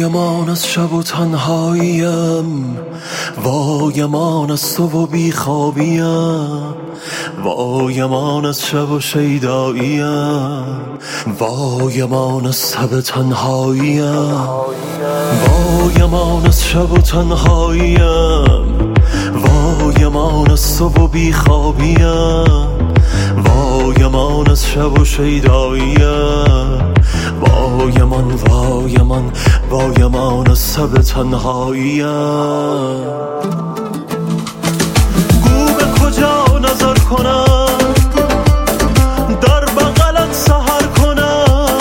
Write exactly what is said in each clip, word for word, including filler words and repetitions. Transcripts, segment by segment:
وایم از شب و تنهاییم، وایم از تو و بیخوابیم، وایم از شب و شیداییم، وایم از شب تنهاییم، وایم از شب و تنهاییم، وایم از تو و بیخوابیم، وایم از شب و شیداییم، وایمان وایمان وایمان از شب تنهاییم. گو به کجا نظر کنم، در بغلت سحر کنم،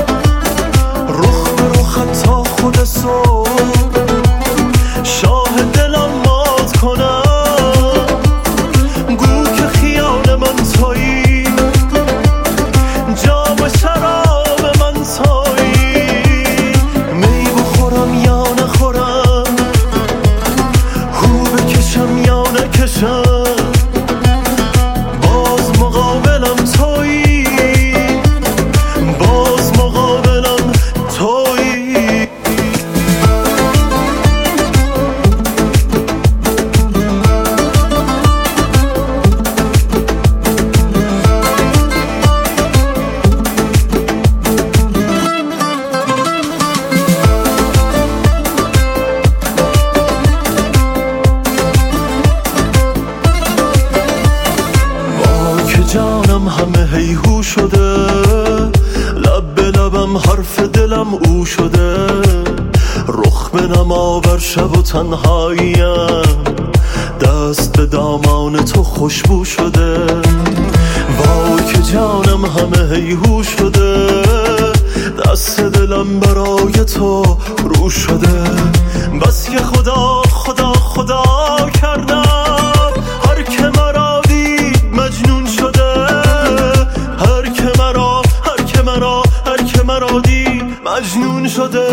رخ به رخت تا خود صبح شاه دلم مات کنم. گو که خیال من تویی، جام شراب من تویی، می بخورم یا نخورم، هو بکشم یا نکشم، باز مقابلم تویی، باز مقابلم تویی. جانم همه هیهو شده، لب به لبم حرف دلم او شده، رخ به نما بر شب و تنهاییم، دست به دامان تو خوشبو شده. وای که جانم همه هیهو شده، دست دلم برای تو رو شده. بس که خدا خدا خدا کردم، هر که مرا دید مجنون شده، هر که مرا هر که مرا هر که مرا دید مجنون شده.